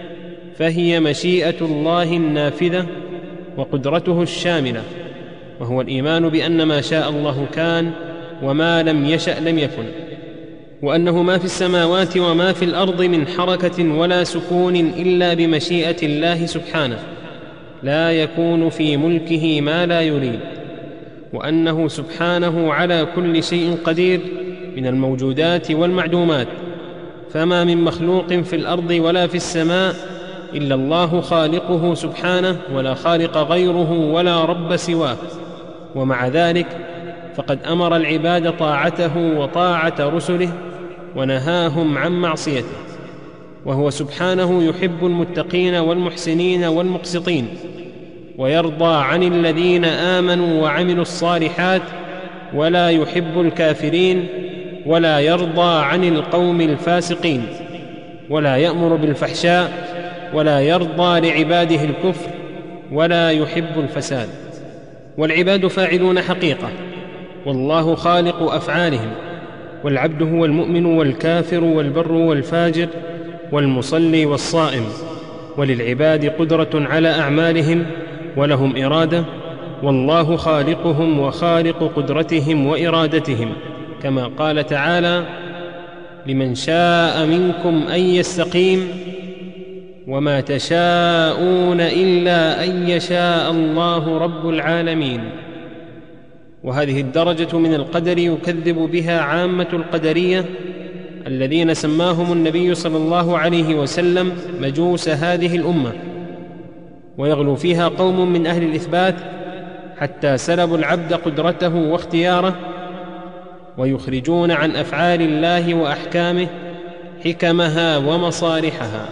فهي مشيئة الله النافذة وقدرته الشاملة، وهو الإيمان بأن ما شاء الله كان، وما لم يشأ لم يكن، وأنه ما في السماوات وما في الأرض من حركة ولا سكون إلا بمشيئة الله سبحانه، لا يكون في ملكه ما لا يريد، وأنه سبحانه على كل شيء قدير من الموجودات والمعدومات، فما من مخلوق في الأرض ولا في السماء إلا الله خالقه سبحانه، ولا خالق غيره ولا رب سواه. ومع ذلك فقد أمر العباد طاعته وطاعة رسله، ونهاهم عن معصيته. وهو سبحانه يحب المتقين والمحسنين والمقسطين، ويرضى عن الذين آمنوا وعملوا الصالحات، ولا يحب الكافرين، ولا يرضى عن القوم الفاسقين، ولا يأمر بالفحشاء، ولا يرضى لعباده الكفر، ولا يحب الفساد. والعباد فاعلون حقيقة، والله خالق أفعالهم، والعبد هو المؤمن والكافر والبر والفاجر والمصلي والصائم، وللعباد قدرة على أعمالهم ولهم إرادة، والله خالقهم وخالق قدرتهم وإرادتهم، كما قال تعالى: لمن شاء منكم أن يستقيم وما تشاءون إلا أن يشاء الله رب العالمين. وهذه الدرجة من القدر يكذب بها عامة القدرية الذين سماهم النبي صلى الله عليه وسلم مجوس هذه الأمة، ويغلو فيها قوم من أهل الإثبات حتى سلبوا العبد قدرته واختياره، ويخرجون عن أفعال الله وأحكامه حكمها ومصالحها.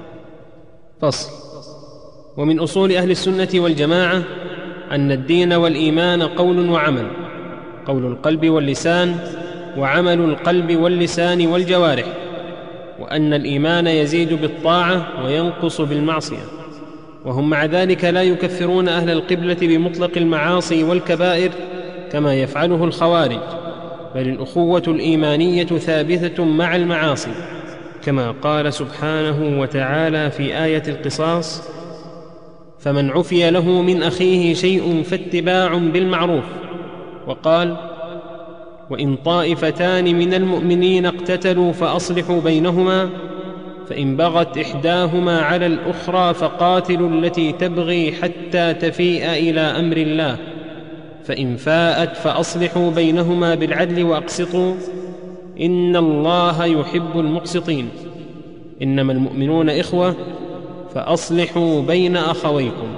فصل. ومن أصول أهل السنة والجماعة أن الدين والإيمان قول وعمل، قول القلب واللسان، وعمل القلب واللسان والجوارح، وأن الإيمان يزيد بالطاعة وينقص بالمعصية، وهم مع ذلك لا يكفرون أهل القبلة بمطلق المعاصي والكبائر كما يفعله الخوارج، بل الأخوة الإيمانية ثابتة مع المعاصي، كما قال سبحانه وتعالى في آية القصاص: فمن عفي له من أخيه شيء فاتباع بالمعروف. وقال: وإن طائفتان من المؤمنين اقتتلوا فأصلحوا بينهما، فإن بغت إحداهما على الأخرى فقاتلوا التي تبغي حتى تفيء إلى أمر الله، فإن فاءت فأصلحوا بينهما بالعدل وأقسطوا إن الله يحب المقسطين، إنما المؤمنون إخوة فأصلحوا بين أخويكم.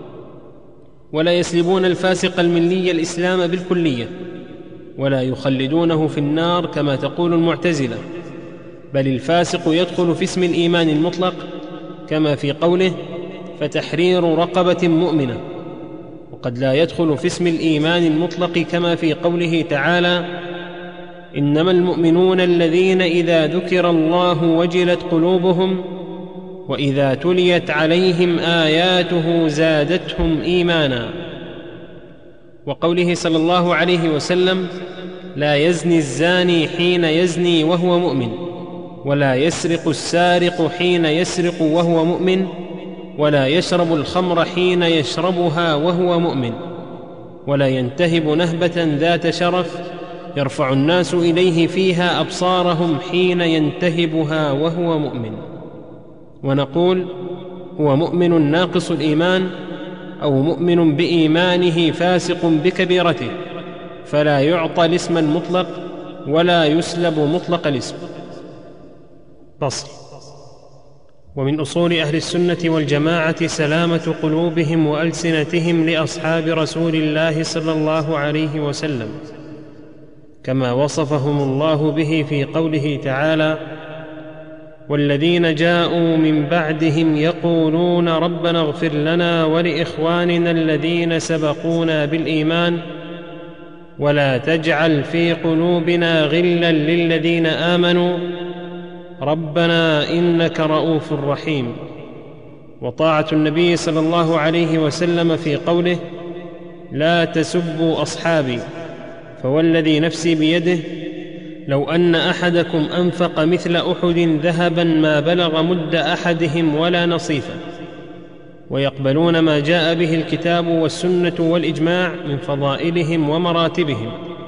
ولا يسلبون الفاسق الملي الإسلام بالكلية، ولا يخلدونه في النار كما تقول المعتزلة، بل الفاسق يدخل في اسم الإيمان المطلق، كما في قوله: فتحرير رقبة مؤمنة، وقد لا يدخل في اسم الإيمان المطلق كما في قوله تعالى: إنما المؤمنون الذين إذا ذكر الله وجلت قلوبهم وإذا تليت عليهم آياته زادتهم إيمانا. وقوله صلى الله عليه وسلم: لا يزني الزاني حين يزني وهو مؤمن، ولا يسرق السارق حين يسرق وهو مؤمن، ولا يشرب الخمر حين يشربها وهو مؤمن، ولا ينتهب نهبة ذات شرف يرفع الناس إليه فيها أبصارهم حين ينتهبها وهو مؤمن. ونقول: هو مؤمن ناقص الإيمان، أو مؤمن بإيمانه فاسق بكبيرته، فلا يعطى الاسم المطلق ولا يسلب مطلق الاسم. فصل. ومن أصول أهل السنة والجماعة سلامة قلوبهم وألسنتهم لأصحاب رسول الله صلى الله عليه وسلم، كما وصفهم الله به في قوله تعالى: والذين جاءوا من بعدهم يقولون ربنا اغفر لنا ولإخواننا الذين سبقونا بالإيمان ولا تجعل في قلوبنا غلا للذين آمنوا ربنا إنك رؤوف رحيم. وطاعة النبي صلى الله عليه وسلم في قوله: لا تسبوا أصحابي فوالذي نفسي بيده لو أن أحدكم أنفق مثل أحد ذهبا ما بلغ مد أحدهم ولا نصيفه. ويقبلون ما جاء به الكتاب والسنة والإجماع من فضائلهم ومراتبهم،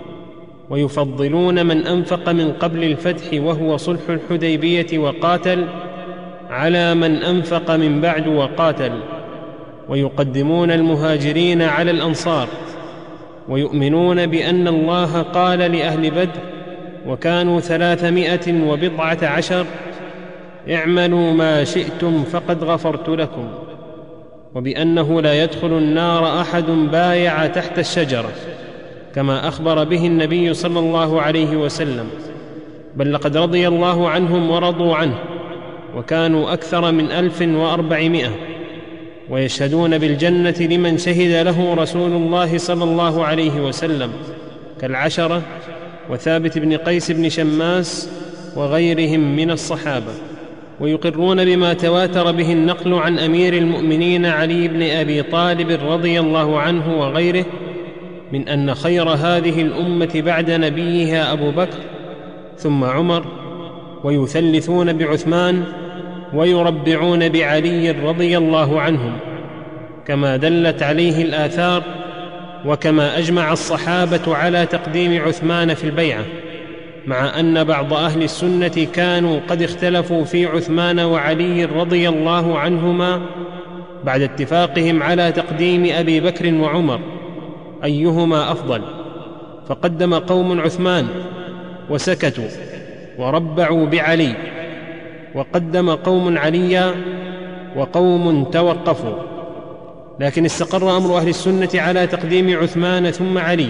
ويفضلون من أنفق من قبل الفتح وهو صلح الحديبية وقاتل على من أنفق من بعد وقاتل، ويقدمون المهاجرين على الأنصار، ويؤمنون بأن الله قال لأهل بدر وكانوا ثلاثمائة وبضعة عشر: اعملوا ما شئتم فقد غفرت لكم، وبأنه لا يدخل النار أحد بايع تحت الشجرة كما أخبر به النبي صلى الله عليه وسلم، بل لقد رضي الله عنهم ورضوا عنه، وكانوا أكثر من ألف وأربعمائة، ويشهدون بالجنة لمن شهد له رسول الله صلى الله عليه وسلم كالعشرة وثابت بن قيس بن شماس وغيرهم من الصحابة. ويقرون بما تواتر به النقل عن أمير المؤمنين علي بن أبي طالب رضي الله عنه وغيره من أن خير هذه الأمة بعد نبيها أبو بكر ثم عمر، ويثلثون بعثمان، ويربعون بعلي رضي الله عنهم كما دلت عليه الآثار، وكما أجمع الصحابة على تقديم عثمان في البيعة، مع أن بعض أهل السنة كانوا قد اختلفوا في عثمان وعلي رضي الله عنهما بعد اتفاقهم على تقديم أبي بكر وعمر أيهما أفضل، فقدم قوم عثمان وسكتوا وربعوا بعلي، وقدم قوم عليا وقوم توقفوا، لكن استقر أمر أهل السنة على تقديم عثمان ثم علي.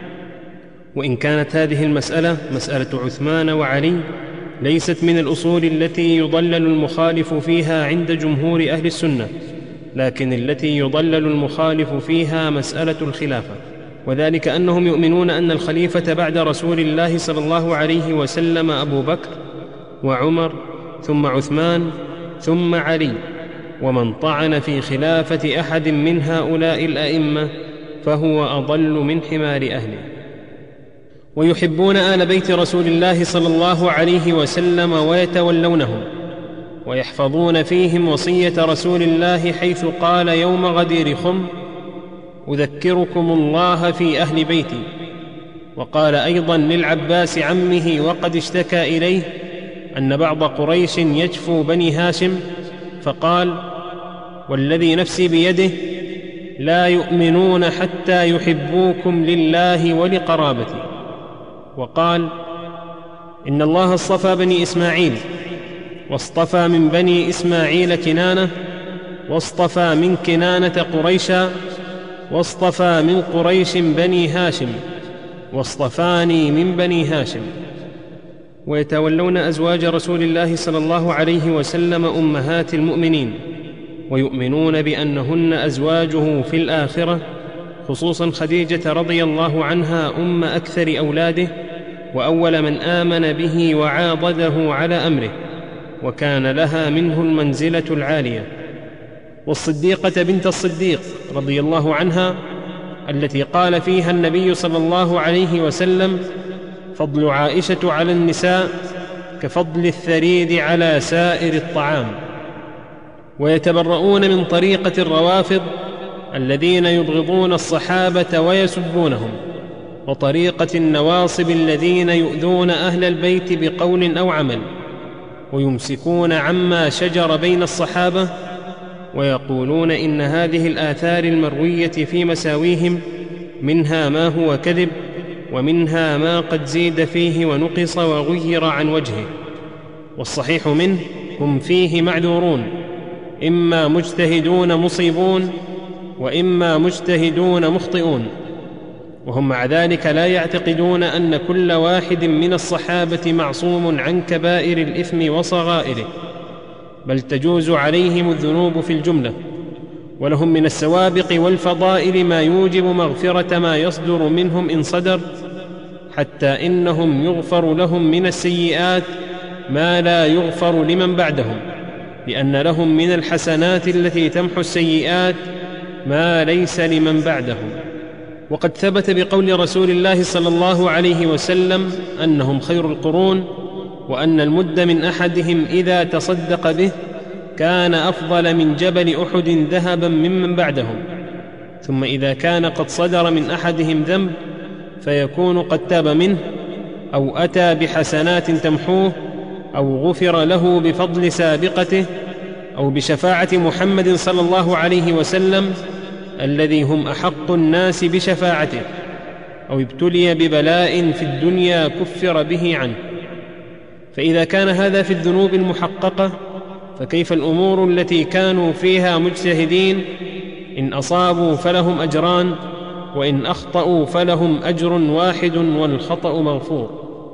وإن كانت هذه المسألة مسألة عثمان وعلي ليست من الأصول التي يضلل المخالف فيها عند جمهور أهل السنة، لكن التي يضلل المخالف فيها مسألة الخلافة، وذلك أنهم يؤمنون أن الخليفة بعد رسول الله صلى الله عليه وسلم أبو بكر وعمر ثم عثمان ثم علي، ومن طعن في خلافة أحد من هؤلاء الأئمة فهو أضل من حمار أهله. ويحبون آل بيت رسول الله صلى الله عليه وسلم ويتولونهم، ويحفظون فيهم وصية رسول الله حيث قال يوم غدير خم: أذكركم الله في أهل بيتي. وقال أيضا للعباس عمه وقد اشتكى إليه أن بعض قريش يجفو بني هاشم، فقال: والذي نفسي بيده لا يؤمنون حتى يحبوكم لله ولقرابتي. وقال: إن الله اصطفى بني إسماعيل، واصطفى من بني إسماعيل كنانة، واصطفى من كنانة قريشا، واصطفى من قريش بني هاشم، واصطفاني من هاشم هاشم. ويتولون أزواج رسول الله صلى الله عليه وسلم أمهات المؤمنين، ويؤمنون بأنهن أزواجه في الآخرة، خصوصا خديجة رضي الله عنها أم أكثر أولاده وأول من آمن به وعاضده على أمره، وكان لها منه المنزلة العالية. والصديقة بنت الصديق رضي الله عنها التي قال فيها النبي صلى الله عليه وسلم: فضل عائشة على النساء كفضل الثريد على سائر الطعام. ويتبرؤون من طريقة الروافض الذين يبغضون الصحابة ويسبونهم، وطريقة النواصب الذين يؤذون أهل البيت بقول أو عمل، ويمسكون عما شجر بين الصحابة، ويقولون إن هذه الآثار المروية في مساويهم منها ما هو كذب، ومنها ما قد زيد فيه ونقص وغير عن وجهه، والصحيح منه هم فيه معذورون، إما مجتهدون مصيبون، وإما مجتهدون مخطئون. وهم مع ذلك لا يعتقدون أن كل واحد من الصحابة معصوم عن كبائر الإثم وصغائره، بل تجوز عليهم الذنوب في الجملة، ولهم من السوابق والفضائل ما يوجب مغفرة ما يصدر منهم إن صدر، حتى إنهم يغفر لهم من السيئات ما لا يغفر لمن بعدهم، لأن لهم من الحسنات التي تمحو السيئات ما ليس لمن بعدهم. وقد ثبت بقول رسول الله صلى الله عليه وسلم أنهم خير القرون، وأن المد من أحدهم إذا تصدق به كان أفضل من جبل أحد ذهبا ممن بعدهم. ثم إذا كان قد صدر من أحدهم ذنب فيكون قد تاب منه، أو أتى بحسنات تمحوه، أو غفر له بفضل سابقته، أو بشفاعة محمد صلى الله عليه وسلم الذي هم أحق الناس بشفاعته، أو ابتلي ببلاء في الدنيا كفر به عنه. فإذا كان هذا في الذنوب المحققة، فكيف الأمور التي كانوا فيها مجتهدين؟ إن أصابوا فلهم أجران، وإن أخطأوا فلهم أجر واحد والخطأ مغفور.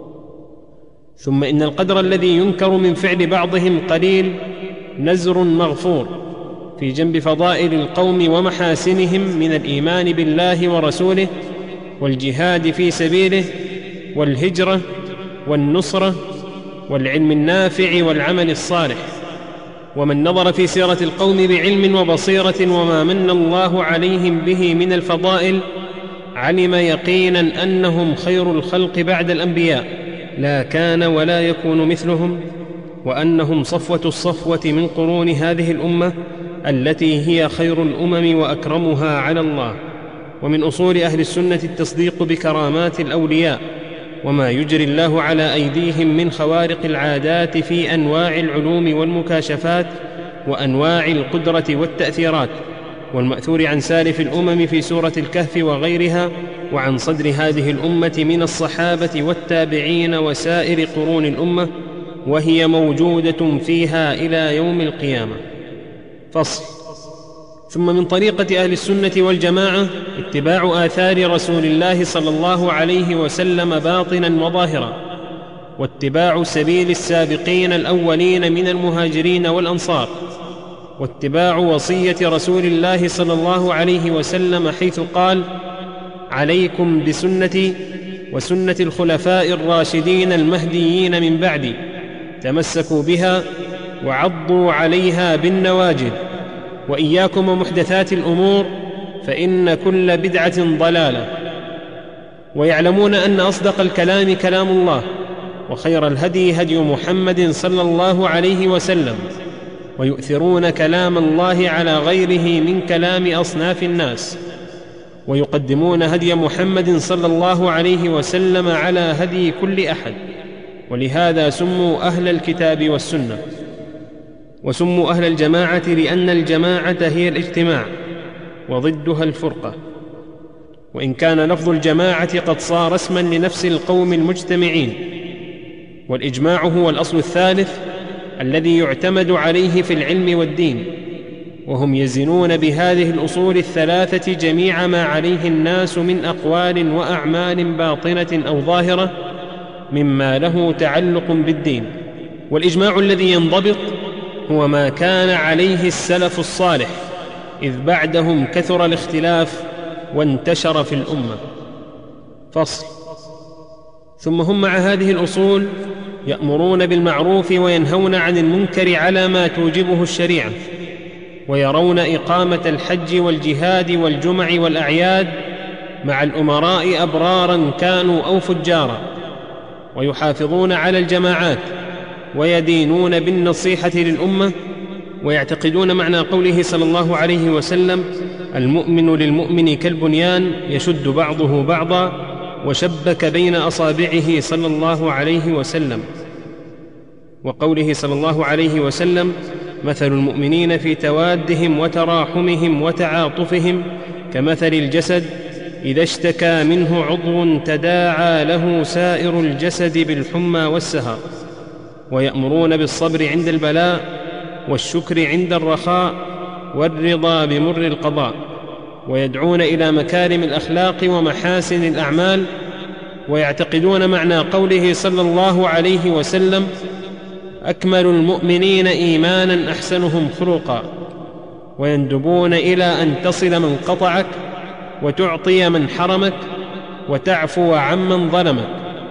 ثم إن القدر الذي ينكر من فعل بعضهم قليل نزر مغفور في جنب فضائل القوم ومحاسنهم من الإيمان بالله ورسوله، والجهاد في سبيله، والهجرة، والنصرة، والعلم النافع، والعمل الصالح. ومن نظر في سيرة القوم بعلم وبصيرة وما من الله عليهم به من الفضائل علم يقينا أنهم خير الخلق بعد الأنبياء، لا كان ولا يكون مثلهم، وأنهم صفوة الصفوة من قرون هذه الأمة التي هي خير الأمم وأكرمها على الله. ومن أصول أهل السنة التصديق بكرامات الأولياء وما يجري الله على أيديهم من خوارق العادات في أنواع العلوم والمكاشفات وأنواع القدرة والتأثيرات، والمأثور عن سالف الأمم في سورة الكهف وغيرها، وعن صدر هذه الأمة من الصحابة والتابعين وسائر قرون الأمة، وهي موجودة فيها إلى يوم القيامة. فصل. ثم من طريقة أهل السنة والجماعة اتباع آثار رسول الله صلى الله عليه وسلم باطنا وظاهرا، واتباع سبيل السابقين الأولين من المهاجرين والأنصار، واتباع وصية رسول الله صلى الله عليه وسلم حيث قال: عليكم بسنتي وسنة الخلفاء الراشدين المهديين من بعدي، تمسكوا بها وعضوا عليها بالنواجذ، وإياكم ومحدثات الأمور فإن كل بدعة ضلالة. ويعلمون أن أصدق الكلام كلام الله، وخير الهدي هدي محمد صلى الله عليه وسلم، ويؤثرون كلام الله على غيره من كلام أصناف الناس، ويقدمون هدي محمد صلى الله عليه وسلم على هدي كل أحد، ولهذا سموا أهل الكتاب والسنة. وسموا أهل الجماعة لأن الجماعة هي الاجتماع وضدها الفرقة، وإن كان لفظ الجماعة قد صار اسما لنفس القوم المجتمعين. والإجماع هو الأصل الثالث الذي يعتمد عليه في العلم والدين، وهم يزنون بهذه الأصول الثلاثة جميع ما عليه الناس من أقوال وأعمال باطنة أو ظاهرة مما له تعلق بالدين. والإجماع الذي ينضبط هو ما كان عليه السلف الصالح، إذ بعدهم كثر الاختلاف وانتشر في الأمة. فصل. ثم هم مع هذه الأصول يأمرون بالمعروف وينهون عن المنكر على ما توجبه الشريعة، ويرون إقامة الحج والجهاد والجمع والأعياد مع الأمراء أبرارا كانوا أو فجارا، ويحافظون على الجماعات ويدينون بالنصيحة للأمة، ويعتقدون معنى قوله صلى الله عليه وسلم: المؤمن للمؤمن كالبنيان يشد بعضه بعضا، وشبك بين أصابعه صلى الله عليه وسلم. وقوله صلى الله عليه وسلم: مثل المؤمنين في توادهم وتراحمهم وتعاطفهم كمثل الجسد إذا اشتكى منه عضو تداعى له سائر الجسد بالحمى والسهر. ويأمرون بالصبر عند البلاء، والشكر عند الرخاء، والرضا بمر القضاء، ويدعون إلى مكارم الأخلاق ومحاسن الأعمال، ويعتقدون معنى قوله صلى الله عليه وسلم: أكمل المؤمنين إيمانا أحسنهم خلقا، ويندبون إلى أن تصل من قطعك، وتعطي من حرمك، وتعفو عمن ظلمك.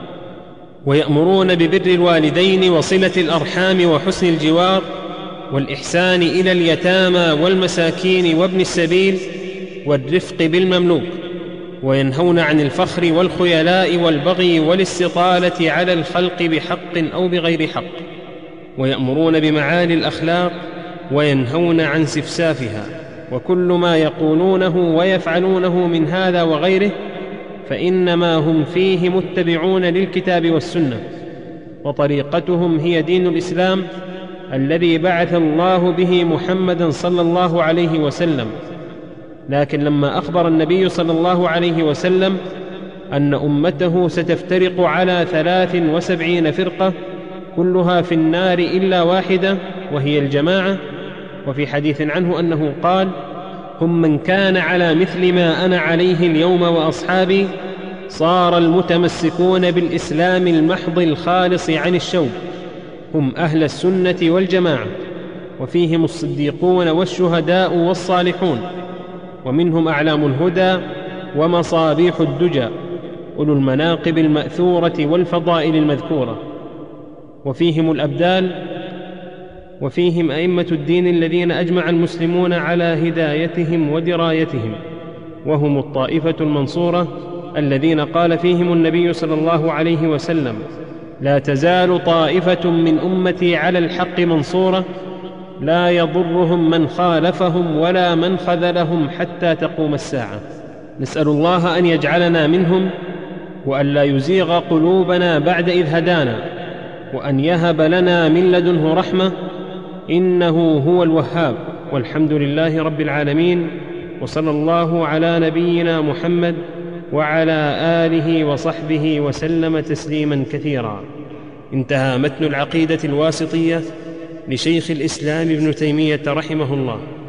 ويأمرون ببر الوالدين وصلة الأرحام وحسن الجوار، والإحسان إلى اليتامى والمساكين وابن السبيل، والرفق بالمملوك. وينهون عن الفخر والخيلاء والبغي والاستطالة على الخلق بحق أو بغير حق. ويأمرون بمعالي الأخلاق، وينهون عن سفسافها. وكل ما يقولونه ويفعلونه من هذا وغيره فإنما هم فيه متبعون للكتاب والسنة، وطريقتهم هي دين الإسلام الذي بعث الله به محمدا صلى الله عليه وسلم. لكن لما أخبر النبي صلى الله عليه وسلم أن أمته ستفترق على ثلاث وسبعين فرقة كلها في النار إلا واحدة وهي الجماعة، وفي حديث عنه أنه قال: هم من كان على مثل ما أنا عليه اليوم وأصحابي، صار المتمسكون بالإسلام المحض الخالص عن الشوب، هم أهل السنة والجماعة، وفيهم الصديقون والشهداء والصالحون، ومنهم أعلام الهدى ومصابيح الدجى، أولو المناقب المأثورة والفضائل المذكورة، وفيهم الأبدال، وفيهم أئمة الدين الذين أجمع المسلمون على هدايتهم ودرايتهم، وهم الطائفة المنصورة الذين قال فيهم النبي صلى الله عليه وسلم: لا تزال طائفة من أمتي على الحق منصورة لا يضرهم من خالفهم ولا من خذلهم حتى تقوم الساعة. نسأل الله أن يجعلنا منهم، وأن لا يزيغ قلوبنا بعد إذ هدانا، وأن يهب لنا من لدنه رحمة، إنه هو الوهاب. والحمد لله رب العالمين، وصلى الله على نبينا محمد وعلى آله وصحبه وسلم تسليما كثيرا. انتهى متن العقيدة الواسطية لشيخ الإسلام ابن تيمية رحمه الله.